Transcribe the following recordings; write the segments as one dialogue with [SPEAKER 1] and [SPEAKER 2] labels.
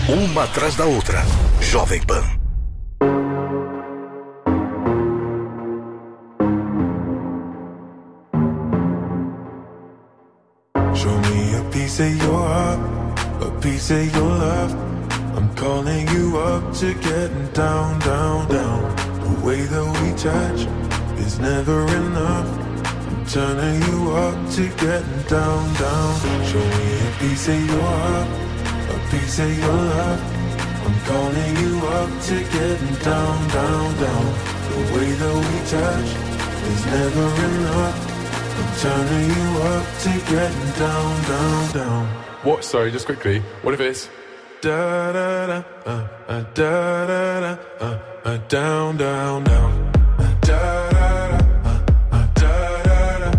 [SPEAKER 1] Uma atrás da outra. Jovem Pan.
[SPEAKER 2] Show me a piece of your heart, a piece of your love. I'm calling you up to getting down, down, down. The way that we touch is never enough. I'm turning you up to getting down, down. Show me a piece of your heart, a piece of your love. I'm calling you up to getting down, down, down. The way that we touch is never enough. I'm turning you up to getting down, down, down.
[SPEAKER 3] What? Sorry, just quickly. What if it's
[SPEAKER 2] da da da da da da down, down, down. Da da da da da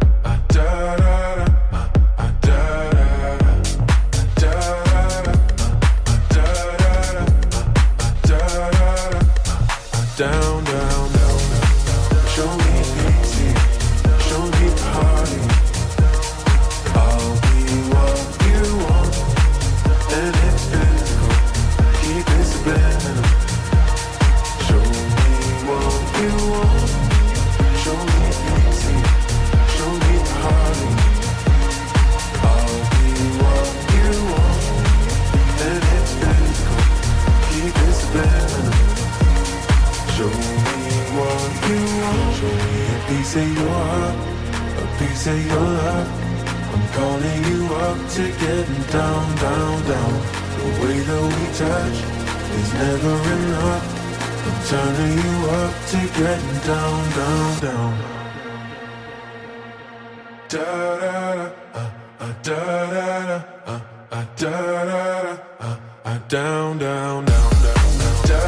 [SPEAKER 2] down, down, down. Show me easy, show me party. I'll be what you want, and it's physical. Keep it subliminal. Show me what you want. Show me easy, show me party. I'll be what you want, and it's physical. Keep it subliminal. Show me what you want. Show me a piece of your heart, a piece of your love. I'm calling you up to getting down, down, down. The way that we touch is never enough. I'm turning you up to getting down, down, down. Da da da da da da down, down, down, down, da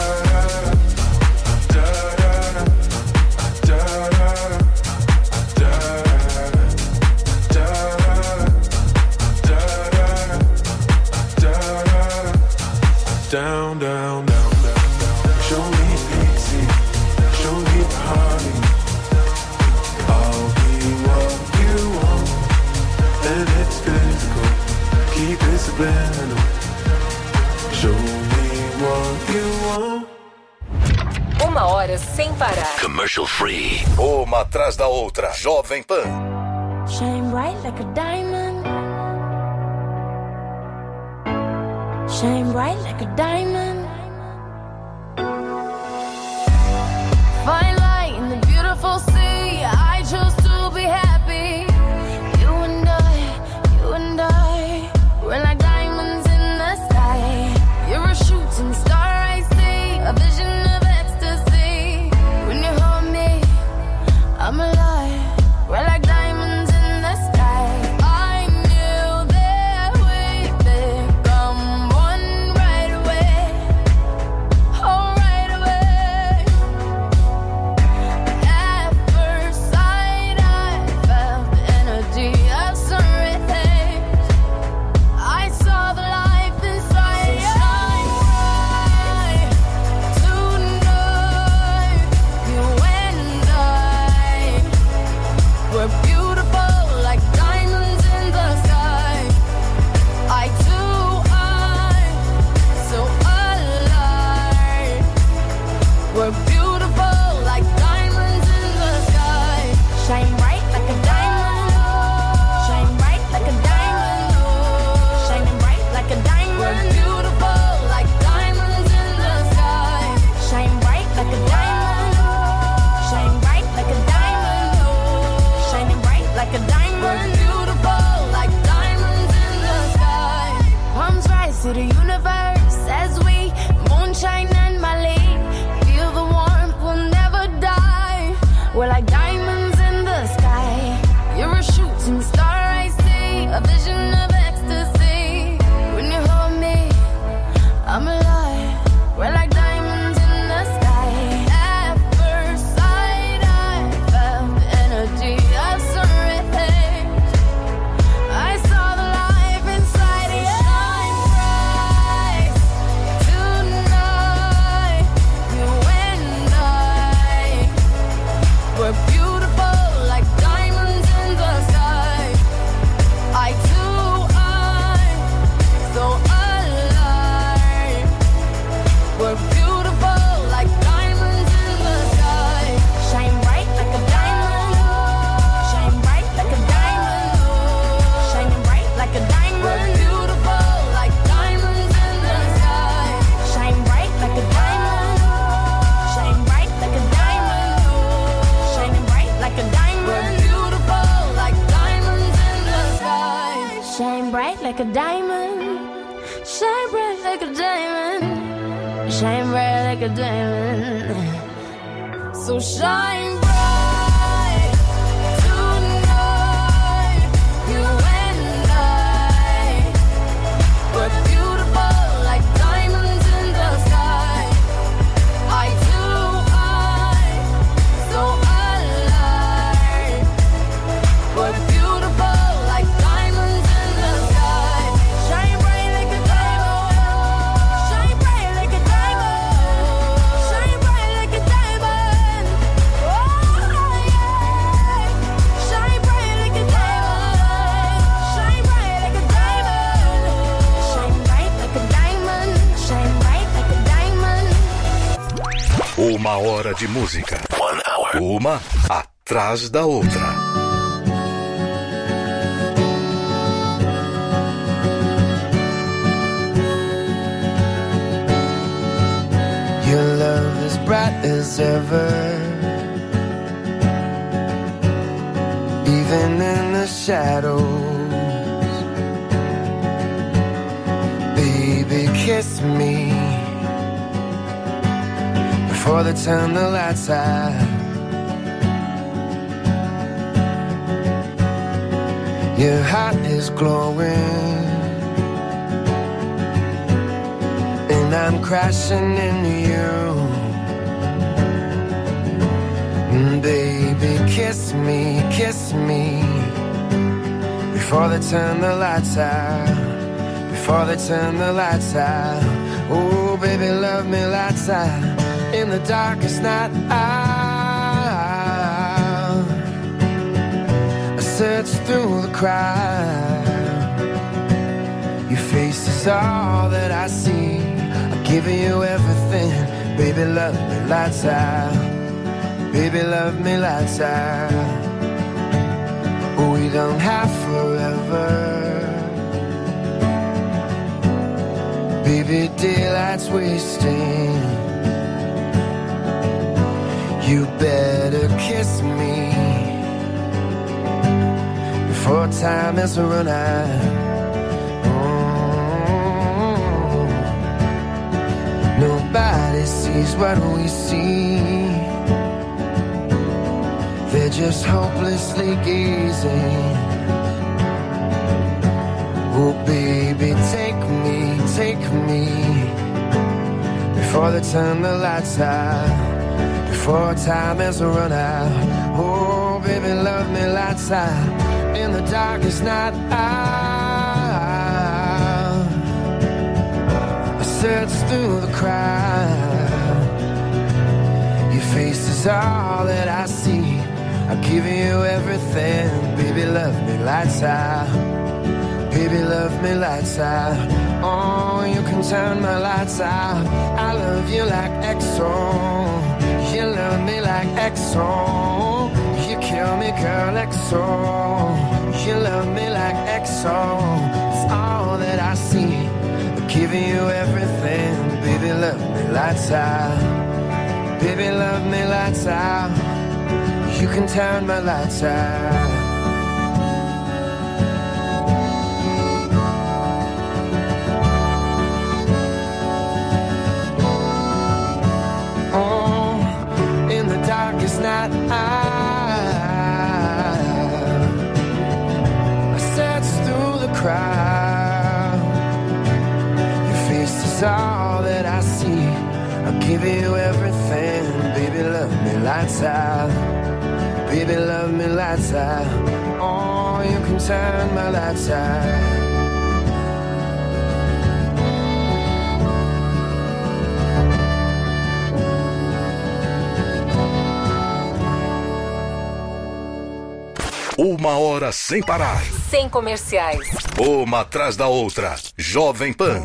[SPEAKER 2] down, down, down, down, down. Show me easy, show me party. I'll be what you want, and it's physical. Keep it subliminal. Show me what you want.
[SPEAKER 4] Uma hora sem parar.
[SPEAKER 1] Commercial free. Uma atrás da outra. Jovem Pan.
[SPEAKER 5] Shine bright like a diamond. Shine bright like a diamond. Fine light in the beautiful sea. I chose to be happy. You and I, we're like diamonds in the sky. You're a shooting star, I see, a vision of ecstasy. When you hold me, I'm alive. We're like diamonds in the sky. I knew that we'd become one right away. bright like a diamond. Shine bright like a diamond. Shine bright like a diamond. So shine bright tonight. You and I. We're beautiful like diamonds in the sky. Eye to eye, so alive. We're beautiful like diamonds in the sky. Shine bright like a diamond. Shine bright like a diamond. Shine bright like a diamond. Oh yeah. Shine bright like a diamond. Shine bright like a diamond. Shine bright like a diamond. Shine bright like a diamond.
[SPEAKER 1] Uma hora de música. 1 hour. Uma atrás da outra.
[SPEAKER 6] Your love is bright as ever, even in the shadows. Baby, kiss me before they turn the lights out. Your heart is glowing, and I'm crashing into you. Baby, kiss me before they turn the lights out. Before they turn the lights out. Oh, baby, love me lights out. In the darkest night out, I search through the crowd. Your face is all that I see. I'm giving you everything. Baby, love me lights out. Baby, love me lights out. We don't have forever. Baby, daylight's wasting. You better kiss me before time has run out. Nobody sees what we see. They're just hopelessly gazing. Oh baby, take me before they turn the lights out. Before time has run out. Oh baby, love me lights out. In the darkest night out, I search through the crowd. Your face is all that I see. I'm giving you everything. Baby, love me lights out. Baby, love me lights out. Oh, you can turn my lights out. I love you like XO. You love me like XO. You kill me, girl, XO. You love me like XO. It's all that I see. I'm giving you everything. Baby, love me lights out. Baby, love me lights out. You can turn my lights out. Oh, in the darkest night I search through the crowd. Your face is all that I see. I'll give you everything. Baby, love me lights out. Baby, love me lights out. Oh, you can turn my lights out.
[SPEAKER 1] Uma hora sem parar.
[SPEAKER 4] Sem comerciais.
[SPEAKER 1] Uma atrás da outra. Jovem Pan.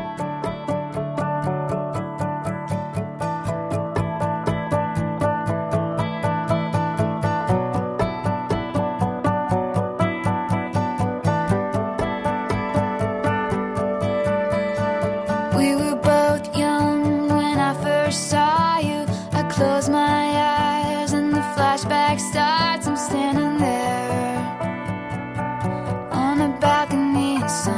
[SPEAKER 5] We were both young when I first saw you. I close my eyes and the flashback starts. I'm standing there on a balcony in sun.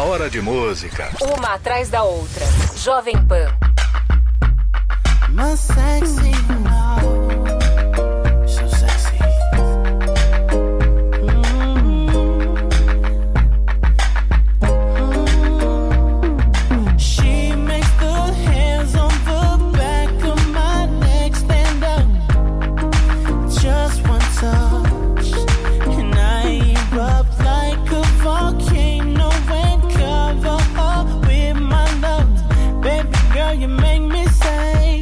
[SPEAKER 1] hora de música.
[SPEAKER 4] Uma atrás da outra. Jovem Pan.
[SPEAKER 7] My sexy now, so sexy. She makes the hands on the back of my neck stand up. Just one touch, and I erupt like a volcano and cover up with my love. Baby girl, you make me say.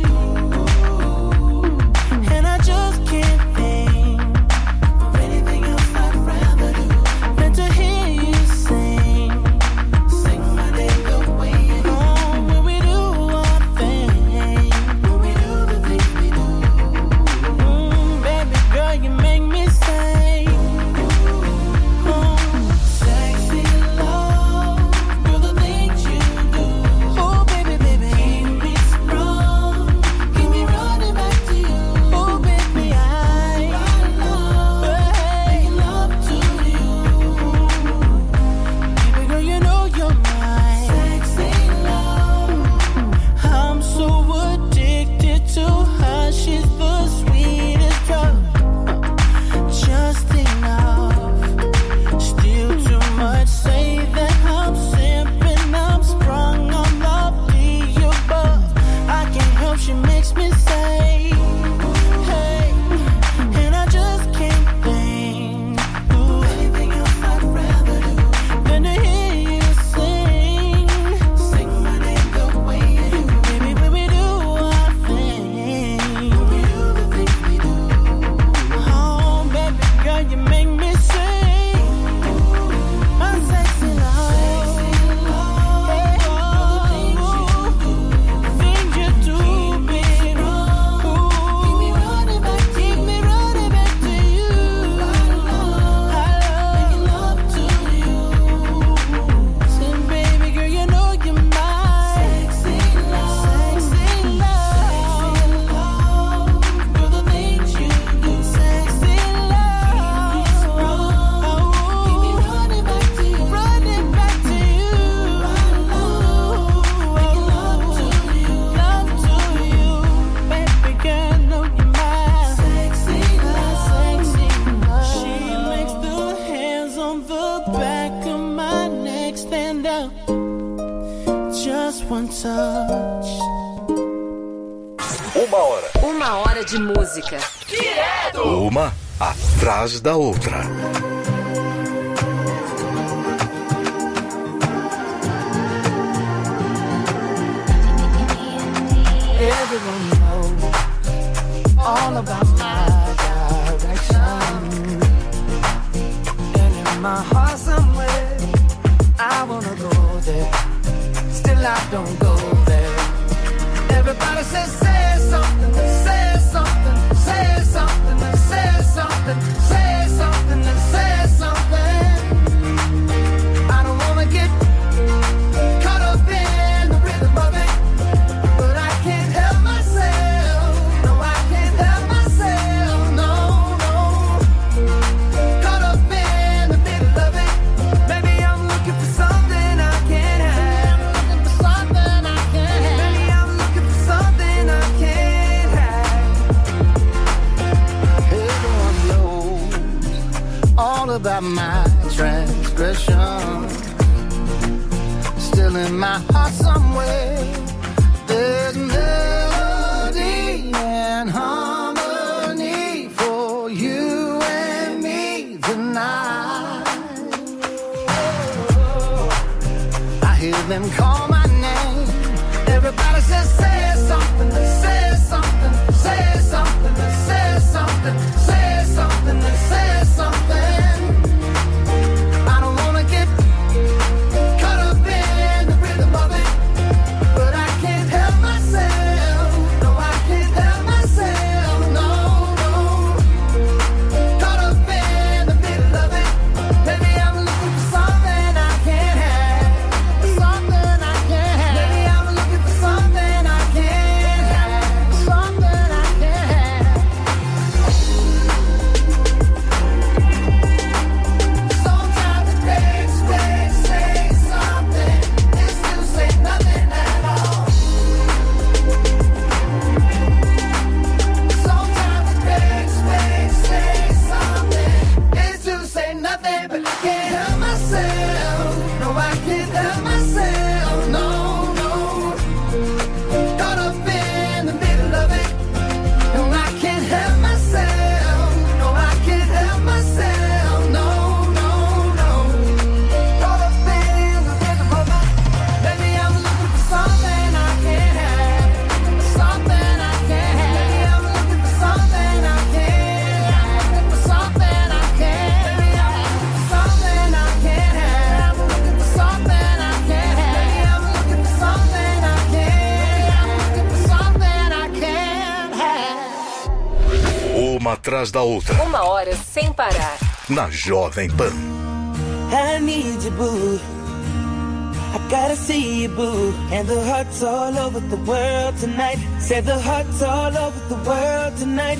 [SPEAKER 4] Uma hora de música.
[SPEAKER 1] Direto! Uma atrás da outra.
[SPEAKER 6] Everyone knows all about my direction. And in my heart somewhere, I wanna go there. Still I don't go there. Everybody says, say something, say something, say something, say something, say something, say something. I don't wanna get caught up in the rhythm of it, but I can't help myself. No, I can't help myself. No, no. Caught up in the middle of it. Maybe I'm looking for something I can't have. Looking for something I can't have. Maybe I'm looking for something I can't have. Everyone knows all about my transgression. Still in my heart somewhere, there's melody and harmony for you and me tonight. I hear them call my name. Everybody says, say something, say something, say something, say something, say something, say something. I don't wanna get caught up in the rhythm of it, but I can't help myself. No, I can't help myself. No, no. Caught up in the middle of it. Maybe I'm looking for something I can't have. Something I can't
[SPEAKER 1] Uma atrás da outra.
[SPEAKER 4] 1 hora sem parar.
[SPEAKER 1] Na Jovem Pan.
[SPEAKER 7] I need you, boo. I gotta see you, boo. And the hearts all over the world tonight. Said the hearts all over the world tonight.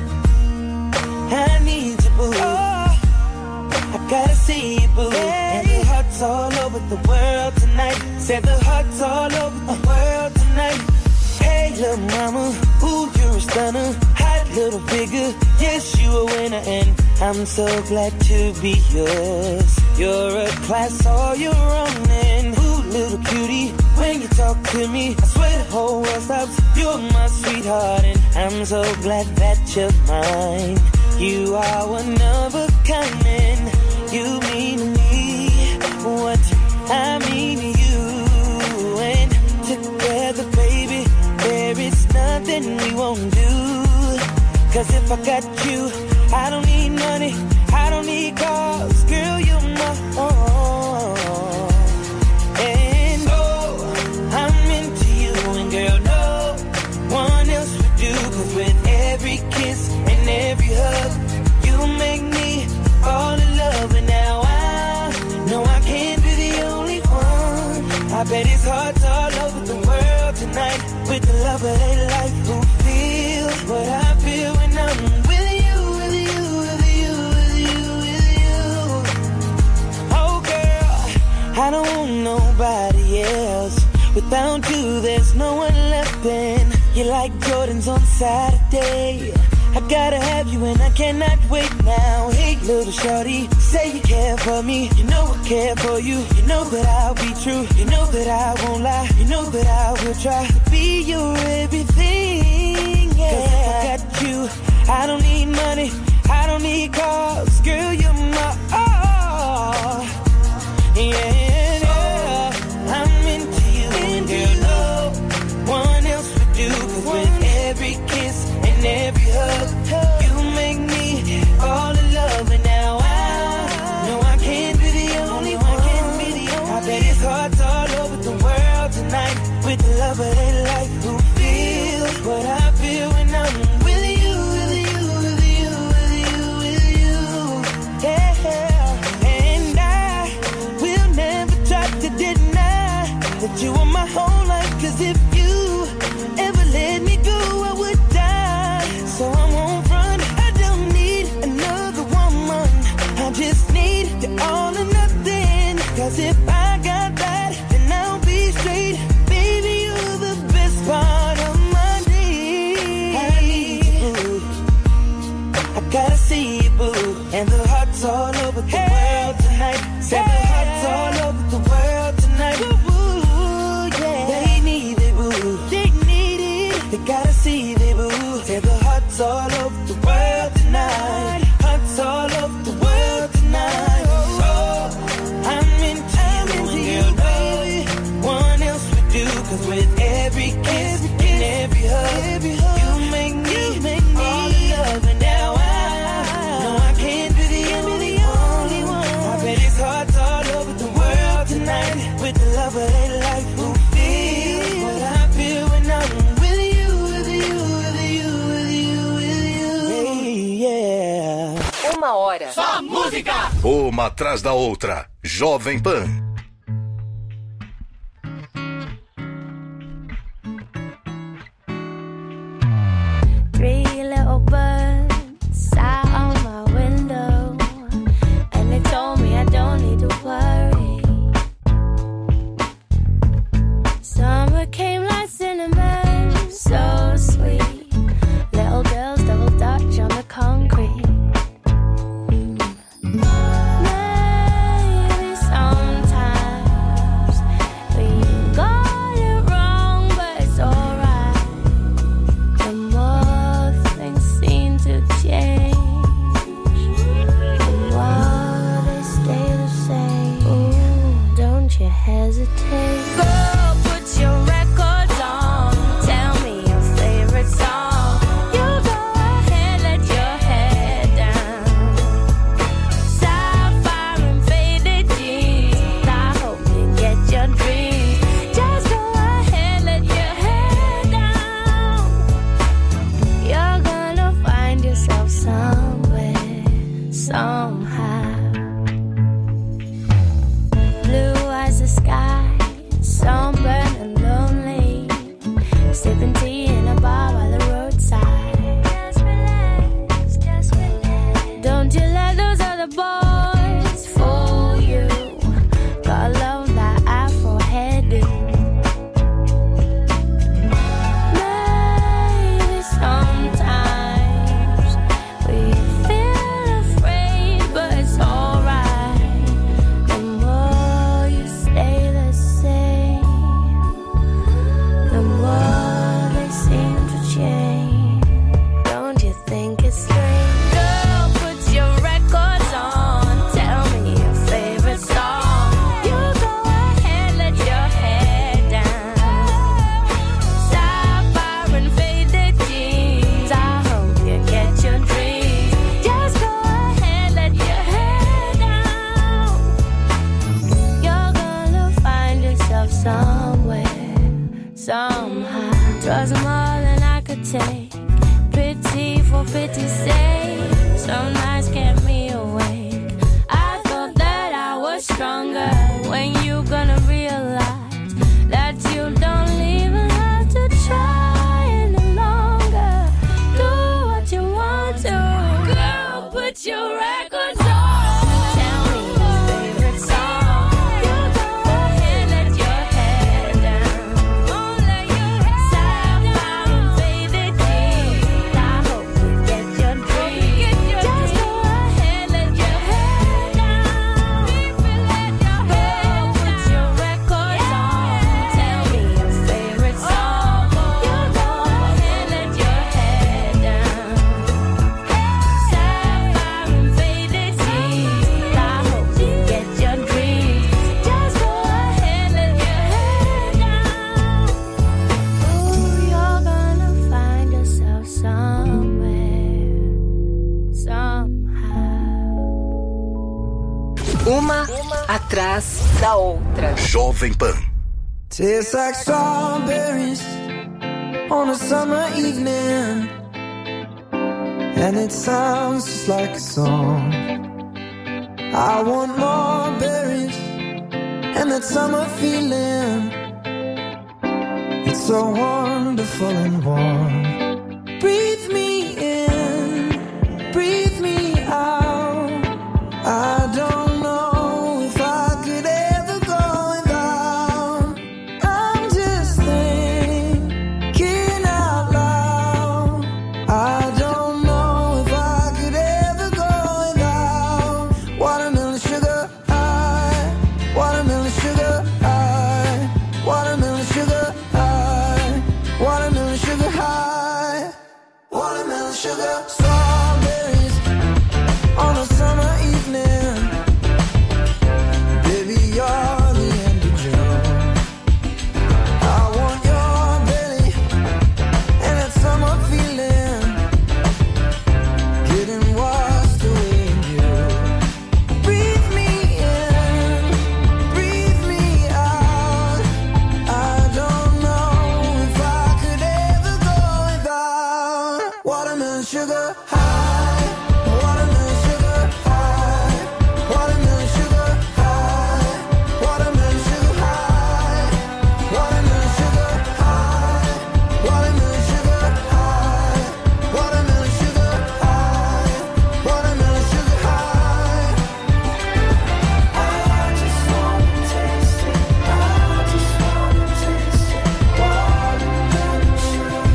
[SPEAKER 7] I need you, boo. I gotta see you, boo. And the hearts all over the world tonight. Said the hearts all over the world tonight. Hey, little mama, ooh, you're a stunner. Hot little figure, yes, you a winner. And I'm so glad to be yours. You're a class all your own. And ooh, little cutie, when you talk to me, I swear the whole world stops. You're my sweetheart, and I'm so glad that you're mine. You are one of a kind, and you mean to me what I mean to you. And together, baby, there is nothing we won't do. Cause if I got you, I don't need money, I don't need cars. Girl, you're my own. And oh, I'm into you, and girl, no one else would do. Cause with every kiss and every hug, you make me fall in love. And now I know I can't be the only one. I bet it's hearts all over the world tonight. With the love of their life, who feel what I feel when I'm with you, with you, with you, with you, with you. Oh girl, I don't want nobody else. Without you, there's no one left. And you're like Jordans on Saturday. I gotta have you and I cannot wait now. Hey, little shorty, say you care for me. You know I care for you. You know that I'll be true. You know that I won't lie. You know that I will try to be your everything. Yeah. 'Cause if I got you, I don't need money, I don't need cars. Girl, you're my all. Yeah, I'm into you, and girl, no one else would do. 'Cause with every kiss and every hug, you make me fall in love. And now I know I can't be the only one. I bet it's hearts all over the world tonight. With the love of their life, who feel what I feel when I'm with you, with you, with you, with you, with you. Yeah, and I will never try to deny that you are my whole life. 'Cause if you ever let me go, I would die. So I won't run, I don't need another woman. I just need you all or nothing. 'Cause if I got that, then I'll be straight. Baby, you're the best part of my day. I need you, boo. I gotta see you, boo. And the hearts all over the world tonight. Said the hearts all over the world tonight. Ooh, yeah. They need it, boo. They need it. They gotta see it, boo. Said the hearts all over the world tonight. Hearts all over the world tonight. Oh, I'm into you, baby. One else would do. 'Cause with every kiss and every hug, you make me fall in love. And now I know I can't be the only one. I bet it's hearts all over the world tonight. With the love of their life, who feel what I feel when I'm with you, with you, with you, with you, with you. Hey, yeah.
[SPEAKER 4] 1 hora.
[SPEAKER 7] Só música!
[SPEAKER 1] Uma atrás da outra. Jovem Pan.
[SPEAKER 5] Three little birds sat on my window, and they told me I don't need to worry. Summer came like cinnamon, so sweet. Little girls double dutch on the concrete. Maybe sometime the boys for you. Got love that Afro headed. Maybe sometimes we feel afraid, but it's alright. The more you stay the same, the more they seem to change. Don't you think it's strange? Girl, put your records on. Tell me your favorite song. You go ahead, let your hair down. Sapphire and faded jeans. I hope you get your dreams. Just go ahead, let your hair down. You're gonna find yourself somewhere, somehow. Drugs are more than I could take. Pity for pity's sake. Some nights kept me awake. I thought that I was stronger. When you gonna realize that you don't even have to try any longer? Do what you want to. Girl, put your records on. Tell me your favorite song. You go ahead, let your hair down. Won't let your hair Sapphire and faded jeans. I hope you get your dreams. Just go ahead, let your hair down. Girl, put your records on. Tell me your favorite song. You go ahead, let your hair down. Sapphire and faded jeans. I hope you get your dreams. Just go ahead, let your hair down. Ooh, you're gonna find yourself somewhere, somehow.
[SPEAKER 4] Uma atrás da outra.
[SPEAKER 1] Jovem Pan.
[SPEAKER 6] Tastes like strawberries on a summer evening, and it sounds just like a song. I want more berries and that summer feeling. It's so wonderful and warm. Breathe me in, breathe me out. I don't know if I could ever go without. I'm just thinking out loud. I don't know if I could ever go without watermelon sugar high, watermelon sugar high, watermelon sugar high, watermelon sugar high, watermelon sugar. Strawberries on a summer evening. Baby, you're the end of June. I want your belly and that summer feeling. Getting washed away in you. Breathe me in, breathe me out. I don't know if I could ever go without watermelon sugar high, watermelon sugar high, watermelon sugar high, watermelon sugar high, watermelon sugar high, watermelon sugar high, watermelon sugar high, watermelon sugar high. I just wanna taste it. I just wanna taste it. Watermelon sugar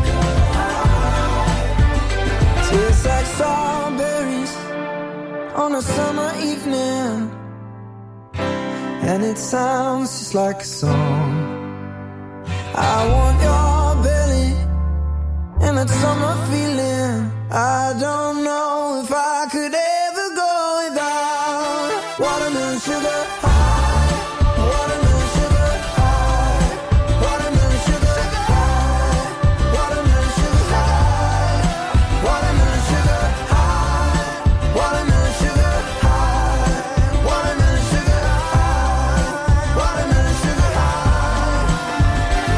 [SPEAKER 6] high. Tastes like strawberries on a summer evening, and it sounds just like a song. I want your belly and that summer feeling. I don't know if I could ever go without watermelon sugar high, watermelon sugar high, watermelon sugar high, watermelon sugar high, watermelon sugar high, watermelon sugar high, watermelon sugar high, watermelon sugar high.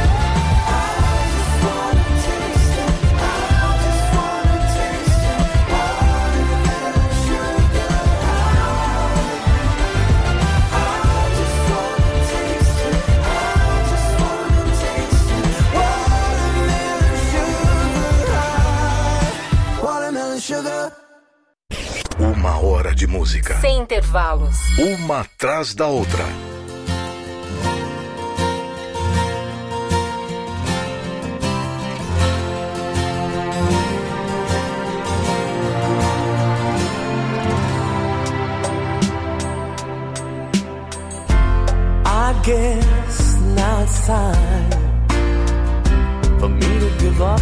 [SPEAKER 6] I just wanna taste it. I just wanna taste it.
[SPEAKER 1] 1 hora de música.
[SPEAKER 4] Sem intervalos.
[SPEAKER 1] Uma atrás da outra.
[SPEAKER 7] I guess now it's time for me to give up.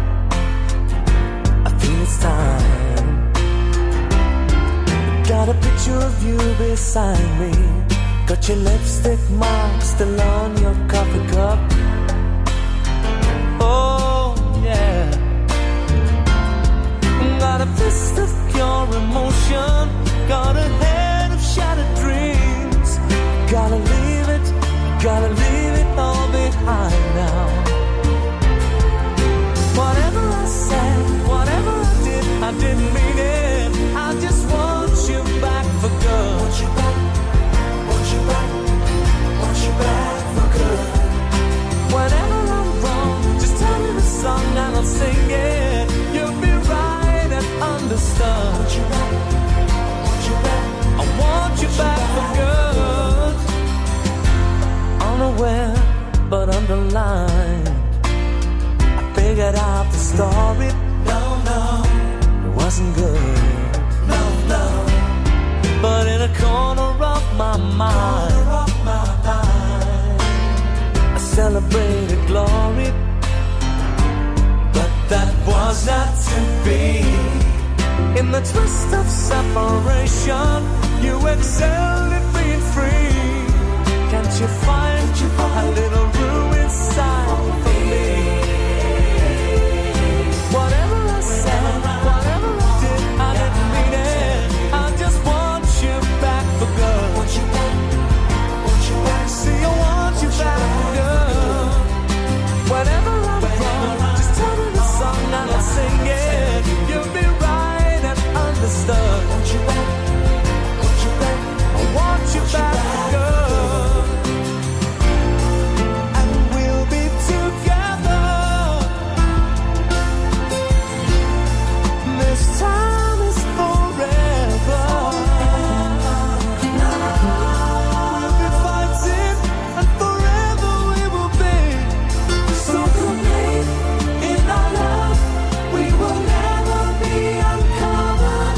[SPEAKER 7] I feel it's time. Got a picture of you beside me. Got your lipstick mark still on your coffee cup. Oh yeah. Got a fist of pure emotion. Got a head of shattered dreams. Gotta leave it all behind now. Whatever I said, whatever I did, I didn't mean it. I just want you back for good. Want you back, want you back, want you back for good. Whenever I'm wrong, just tell me the song and I'll sing it. You'll be right and understood. Want you back, want you back, I want you back for good. Unaware but underlined, I figured out the story. No, it wasn't good. No, but in a corner of my mind, I celebrated glory. But that was not to be. In the twist of separation, you excelled at being free. Can't you find a little room inside for me? Whatever I said, whatever I did, I didn't mean it. I just want you back for good. Want you back, want you back. See, I want you back for good. Whenever I'm wrong, just tell me the song and I'll sing it. You'll be right and understood. Want you back, want you back. I want you back for good. Time is forever. We'll be fighting, and forever we will be. So complete in our love, we will never be uncovered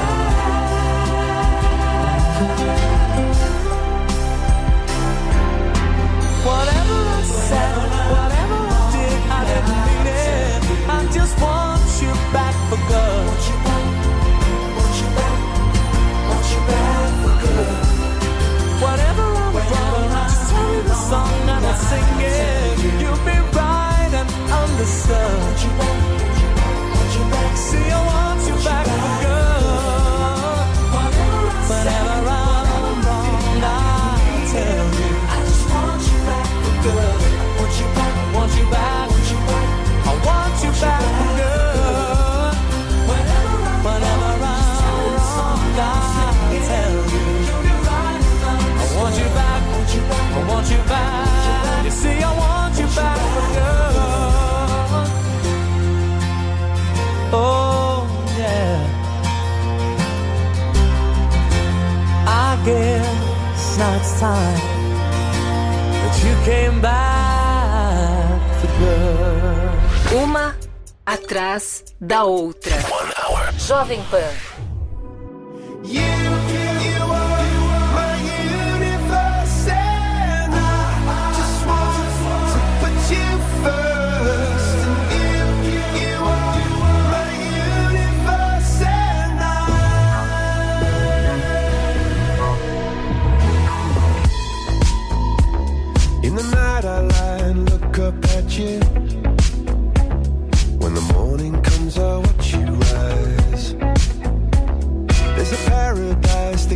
[SPEAKER 7] again. Whatever I said, whatever I did, I didn't mean it. I just want you back for good. Whatever I'm wrong, just tell me the song and I'll sing it. You'll be right and understood. See, I want you back for good. Whenever I'm wrong, I'll tell you. I just want you back for good. Want you back, want you back, want you back. I want you back for good. Whenever I'm wrong, I'll tell you. I want you back, I want you back. You see, I want you back for good. Oh, yeah. I guess now it's time that you came back for good.
[SPEAKER 4] Uma atrás da outra. Jovem Pan.
[SPEAKER 2] You are my universe, and I just want to put you first. And you are my universe, and in the night I lie and look up at you. When the morning comes, I watch you rise. There's a paradise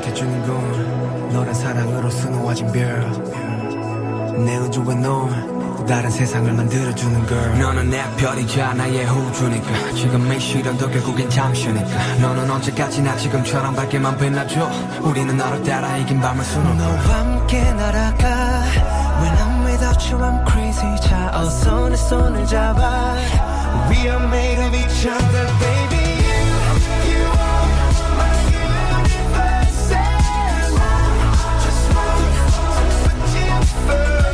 [SPEAKER 6] 밝혀주는 건 너란 사랑으로 수놓아진 별 내 우주에 넌 다른 세상을 만들어주는 걸 너는 내 별이자 나의 우주니까 지금의 시련도 결국엔 잠시니까 너는 언제까지나 지금처럼 밝게만 빛나줘 우리는 너를 따라 이긴 밤을 수놓아 너와 함께 날아가 When I'm without you I'm crazy 자 어서 내 손을 잡아 We are made of each other baby You are my universe and I just want to put you first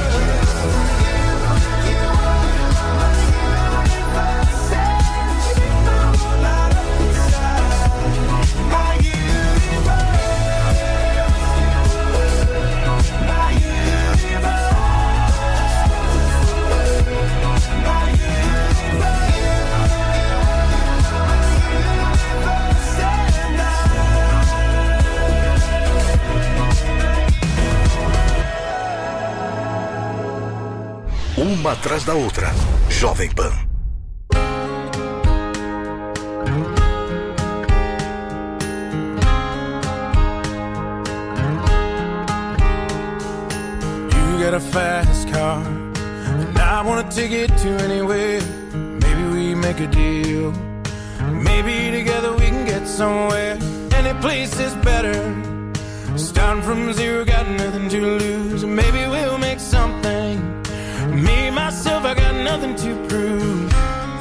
[SPEAKER 1] Uma atrás da outra. Jovem Pan.
[SPEAKER 2] You got a fast car, and I wanna take it to anywhere. Maybe we make a deal. Maybe together we can get somewhere. Any place is better. Starting from zero, got nothing to lose. Maybe we'll make something. Me, myself, I got nothing to prove.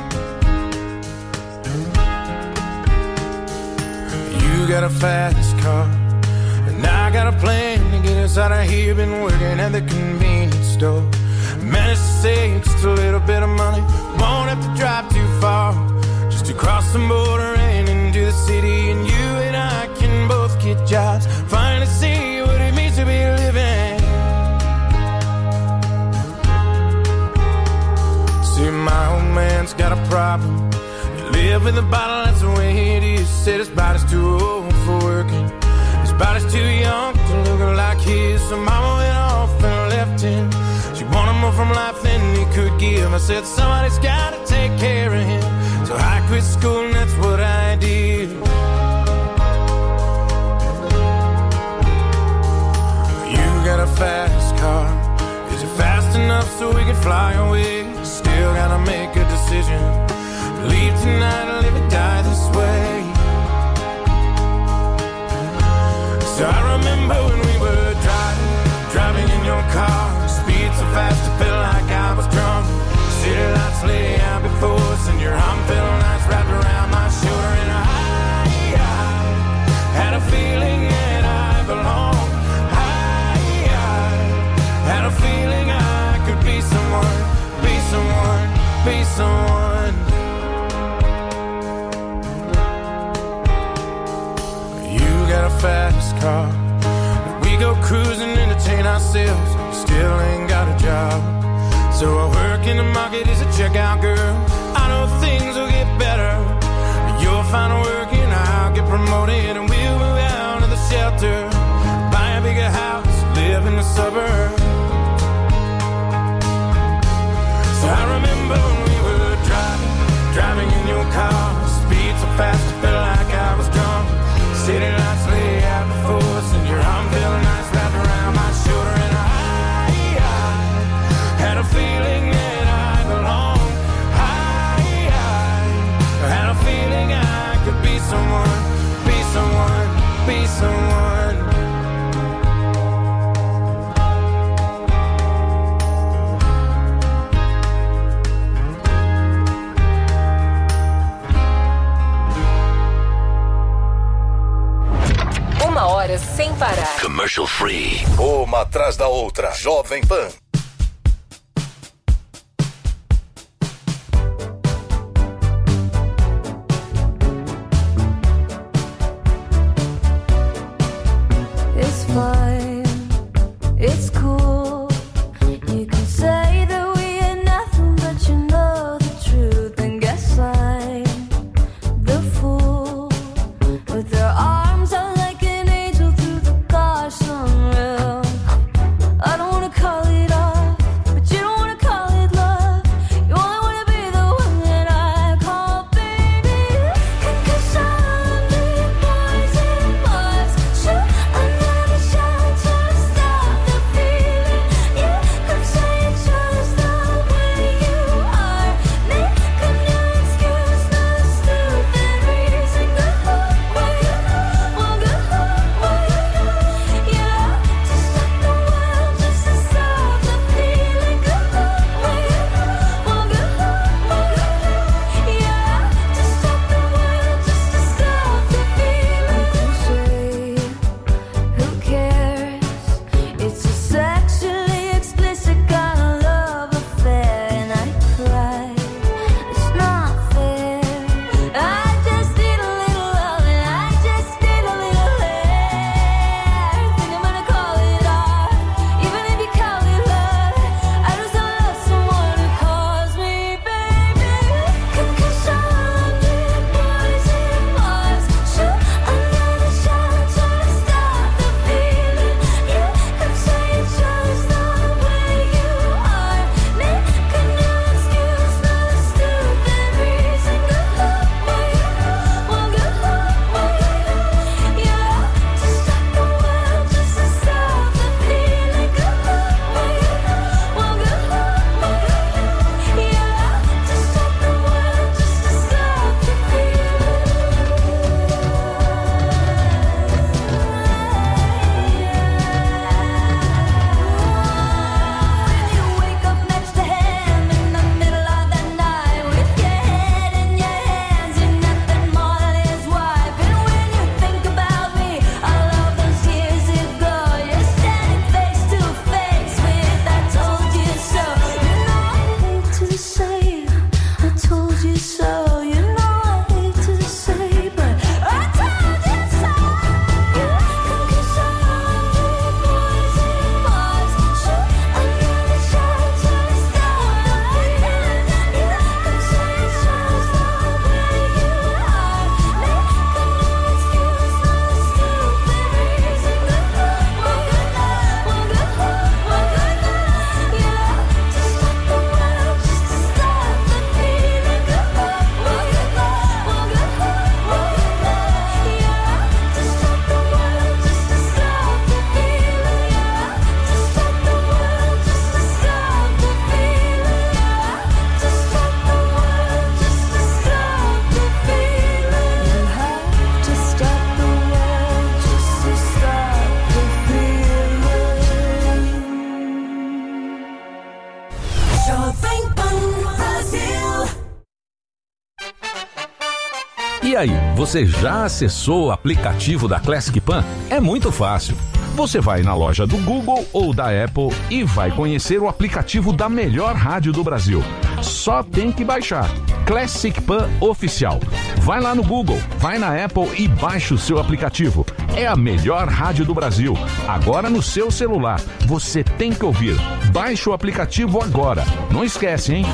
[SPEAKER 2] You got a fast car, and I got a plan to get us out of here. Been working at the convenience store. Managed to save just a little bit of money. Won't have to drive too far, just to cross the border and into the city. And you and I can both get jobs, finally see what it means to be living. See, my old man's got a problem. You live in the bottle, that's the way it is. Said his body's too old for working. His body's too young to look like his. So mama went off and left him. She wanted more from life than he could give. I said somebody's gotta take care of him. So I quit school and that's what I did. You got a fast car. Is it fast enough so we can fly away? Still gotta make a decision. Leave tonight or live or die this way. So I remember when we were driving in your car. Speed so fast I felt like I was drunk. City lights lay out before us and your arm felt nice wrapped around my shoulder. And I had a feeling that I belonged. I had a feeling I could be someone, be someone, be someone. You got a fast car. We go cruising, entertain ourselves. Still ain't got a job. So I work in the market as a checkout girl. I know things will get better. You'll find work and I'll get promoted. And we'll move out of the shelter, buy a bigger house, live in the suburbs. So I remember when we were driving in your car. Speed so fast I felt like I was drunk. City lights lay out before us and your arm felt nice wrapped around my shoulder. And I had a feeling that I belonged. I had a feeling I could be someone, be someone, be someone.
[SPEAKER 4] Uma hora sem parar.
[SPEAKER 1] Commercial free. Uma atrás da outra. Jovem Pan.
[SPEAKER 5] It's fine, it's cool. You can say that we ain't nothing, but you know the truth. And guess I'm the fool with their arms out like an angel through the car sunroof. I don't wanna call it all
[SPEAKER 8] aí, você já acessou o aplicativo da Classic Pan? É muito fácil. Você vai na loja do Google ou da Apple e vai conhecer o aplicativo da melhor rádio do Brasil. Só tem que baixar. Classic Pan Oficial. Vai lá no Google, vai na Apple e baixa o seu aplicativo. É a melhor rádio do Brasil. Agora no seu celular. Você tem que ouvir. Baixe o aplicativo agora. Não esquece, hein?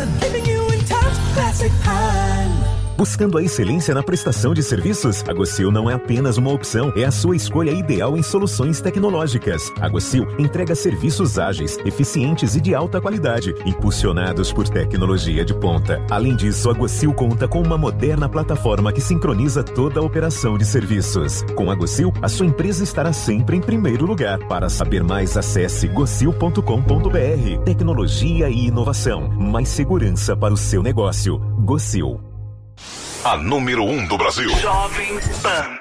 [SPEAKER 9] Buscando a excelência na prestação de serviços? A Gocil não é apenas uma opção, é a sua escolha ideal em soluções tecnológicas. A Gocil entrega serviços ágeis, eficientes e de alta qualidade, impulsionados por tecnologia de ponta. Além disso, a Gocil conta com uma moderna plataforma que sincroniza toda a operação de serviços. Com a Gocil, a sua empresa estará sempre em primeiro lugar. Para saber mais, acesse gocil.com.br. Tecnologia e inovação. Mais segurança para o seu negócio. Gocil.
[SPEAKER 1] A número 1 do Brasil.
[SPEAKER 10] Jovem Pan.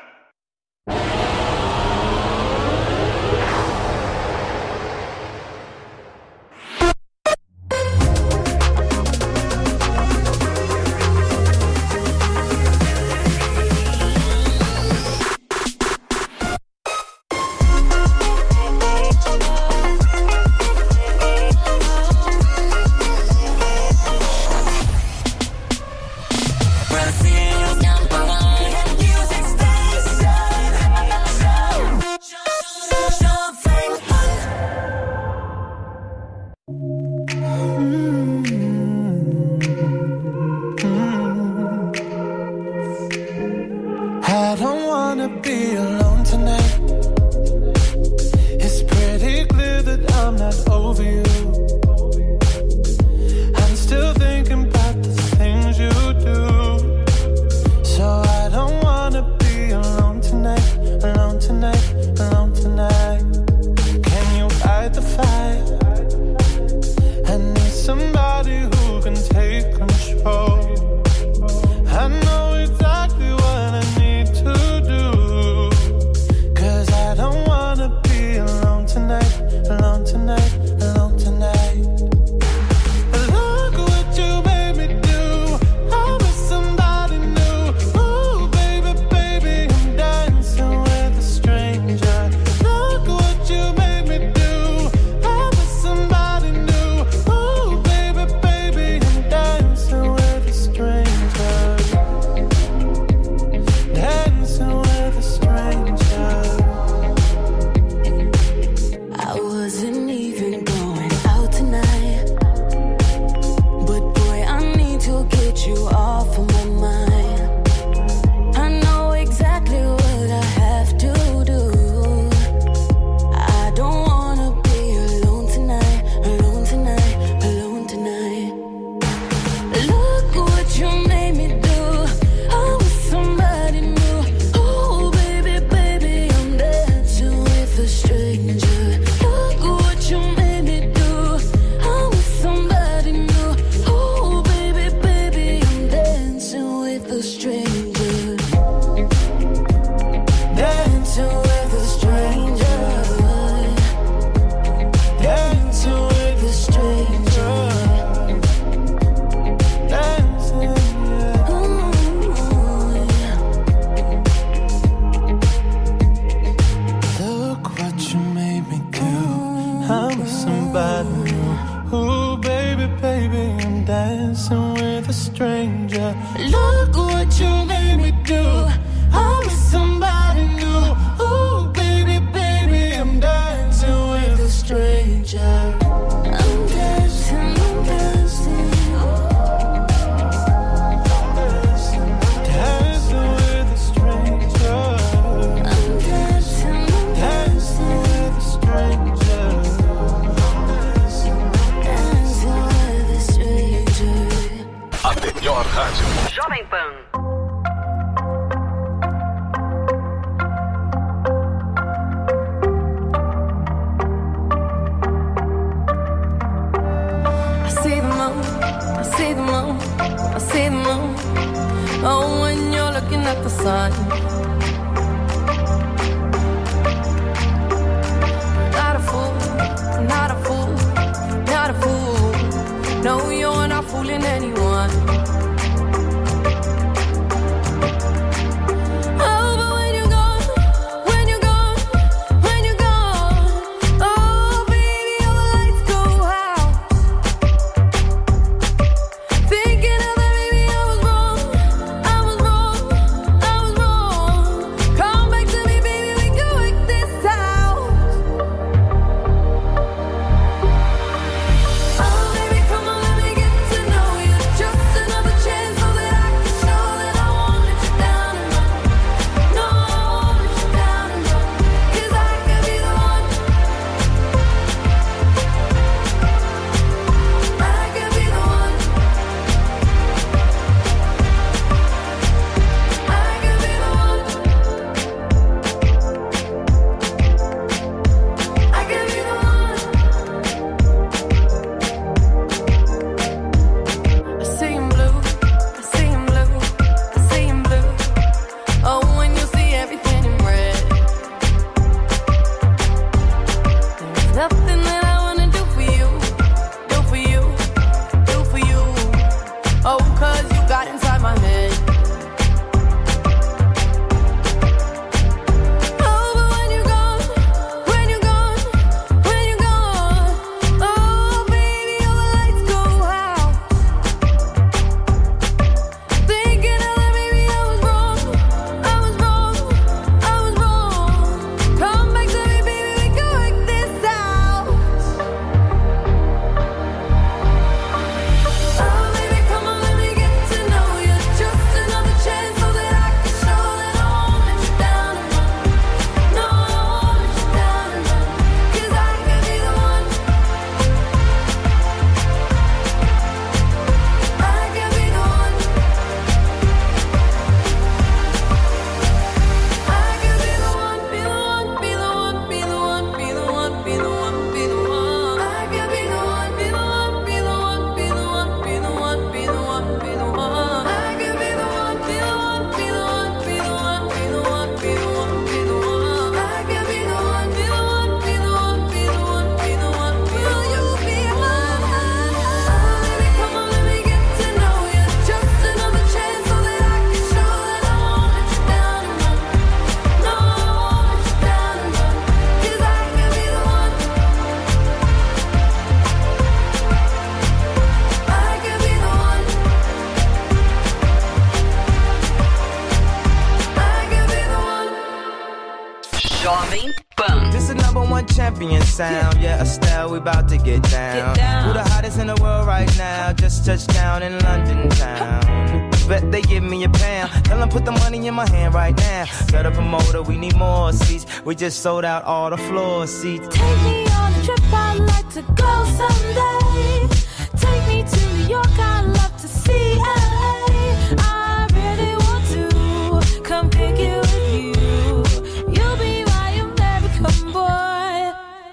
[SPEAKER 4] Jovem Pan.
[SPEAKER 6] This is #1 champion sound. Yeah, Estelle, we about to get down. Who the hottest in the world right now? Just touched down in London town. Bet they give me a pound. Tell them put the money in my hand right now. Set up a motor, we need more seats. We just sold out all the floor seats.
[SPEAKER 5] Take me on a trip, I'd like to go someday. Take me to New York, I'd love to see LA. I really want to come kick it with you. You'll be my American boy.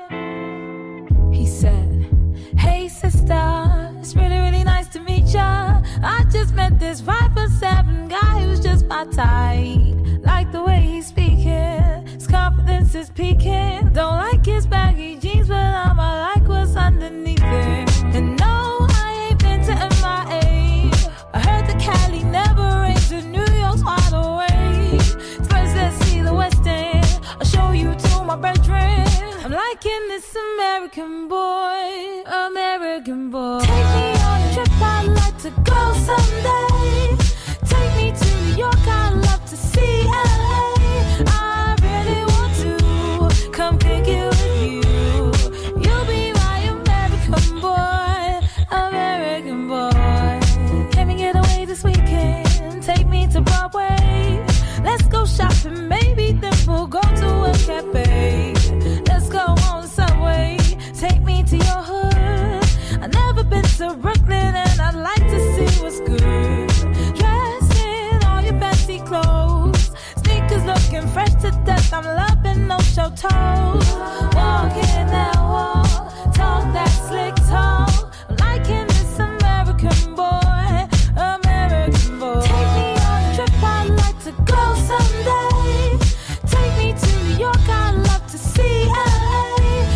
[SPEAKER 5] He said, hey sister, it's really, really nice to meet ya. I just met this 5'7" guy who's just my type. Like the way he's speaking, his confidence is peaking. Don't like his baggy jeans, but I'ma like what's underneath it. And no, I ain't been to MIA. I heard that Cali never rains and New York's wide awake. First let's see the West End, I'll show you to my bedroom. I'm liking this American boy, American boy. Take me on a trip, I'd like to go someday. Take me to New York, I'd love to see LA. I really want to come kick it with you. You'll be my American boy, American boy. Can we get away this weekend? Take me to Broadway. Let's go shopping, maybe then we'll go to a cafe. Let's go on Subway, take me to your hood. I've never been to Brooklyn and I'd like to see what's good. Dress in all your fancy clothes, sneakers looking fresh to death. I'm loving no show toes. Walk in that wall, talk that slick talk. I'm liking this American boy, American boy. Take me on a trip, I'd like to go someday. Take me to New York, I'd love to see LA.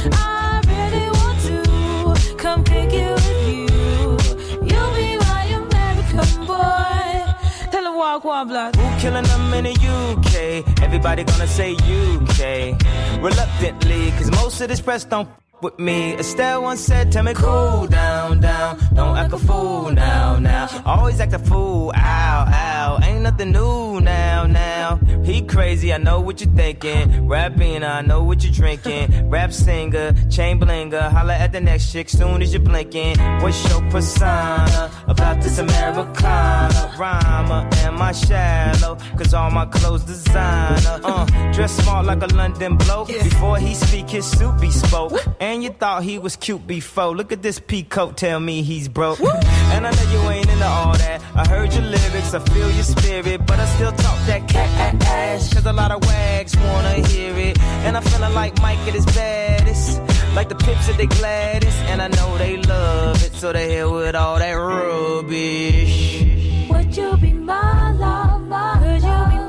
[SPEAKER 5] I really want to come kick it with you. You'll be my American boy. Tell him walk one block.
[SPEAKER 6] Who killing them in the UK? Everybody gonna say UK. Reluctantly, cause most of this press don't with me. Estelle once said, tell me cool down, down. Don't act a fool now, now. Always act a fool, ow, ow. Ain't nothing new now, now. He crazy, I know what you're thinking. Rapping, I know what you're drinking. Rap singer, chain blinger. Holla at the next chick soon as you're blinking. What's your persona about this Americana? Rhymer, am I shallow? Cause all my clothes designer. Dress smart like a London bloke. Before he speak, his suit be spoke. And you thought he was cute before. Look at this peacoat, tell me he's broke. And I know you ain't into all that. I heard your lyrics, I feel your spirit, but I still talk that cat ass. Cause a lot of wags wanna hear it. And I'm feeling like Mike at his baddest. Like the Pips at they gladdest. And I know they love it, so they here with all that rubbish.
[SPEAKER 5] Would you be my lover? Could you be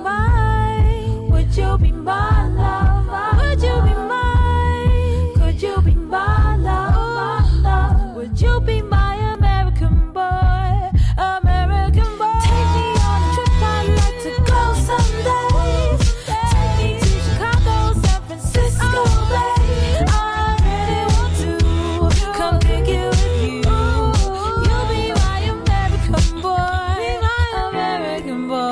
[SPEAKER 5] mine? Would you be my lover? Would you be mine? Could you be my lover? Would you be my American boy? American boy. Take me on a trip, I'd like to go someday. Take me to Chicago, San Francisco, Bay. I really want to come kick it with you. You'll be my American boy, my American boy.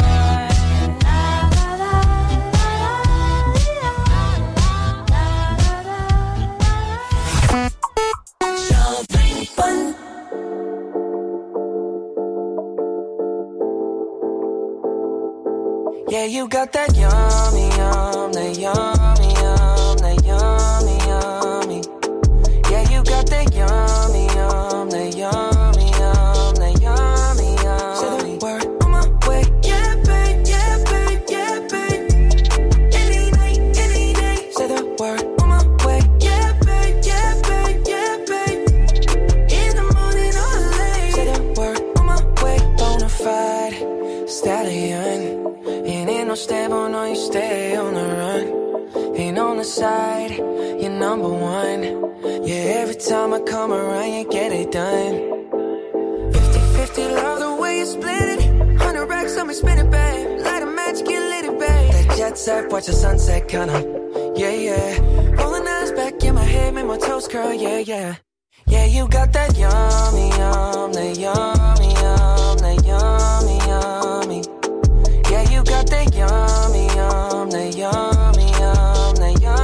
[SPEAKER 6] Yeah, you got that yummy, yum, that yummy, yum, that yummy, yummy. Yeah, you got that yummy, yum, that yummy, yum, that yummy, yummy. Say the word on my way, yeah, babe, yeah, babe, yeah, babe. Any night, any day. Say the word on my way, yeah, babe, yeah, babe, yeah, babe. In the morning or late. Say the word on my way, bonafide stallion. Ain't no stable, no, you stay on the run. Ain't on the side, you're number one. Yeah, every time I come around, you get it done. 50-50, love the way you split it. 100 racks on me, spin it, babe. Light a match, get lit, babe. That jet set, watch the sunset, kinda. Yeah, yeah. Rolling eyes back in my head, make my toes curl, yeah, yeah. Yeah, you got that yummy, yum, that yummy, yum, that yummy, yummy. Yeah, you got that yummy, yum, that yummy, yum, that yummy.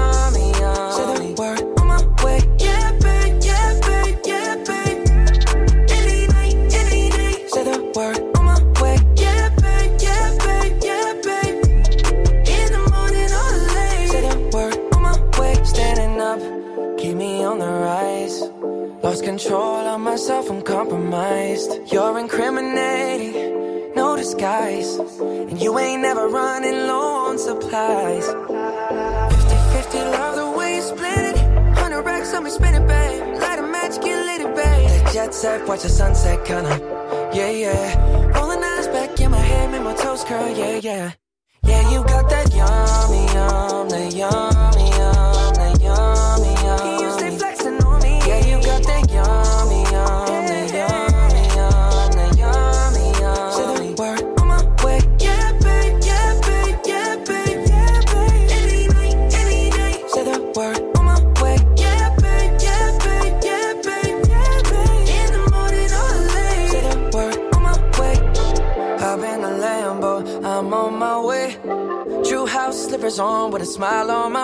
[SPEAKER 6] lost control of myself, I'm compromised. You're incriminating, no disguise. And you ain't never running low on supplies. 50-50, love the way you split it. 100 racks on me, spin it, babe. Light a match, get lit, babe. That jet set, watch the sunset, kinda. Yeah, yeah. Rolling eyes back in my head, make my toes curl, yeah, yeah. Yeah, you got that yummy, yum, that yummy, yum, that yummy, yum. You stay flexing on me. Yeah, you got that yummy, yum, that yummy, yum, that yummy, yum. Say the word on my way. Yeah, babe, yeah, babe, yeah, babe, yeah, babe. Any night, any day. Say the word on my way. Yeah, babe, yeah, babe, yeah, babe, yeah, babe. In the morning or late. Say the word on my way. Hop in the Lambo, I'm on my way. True house slippers on with a smile on my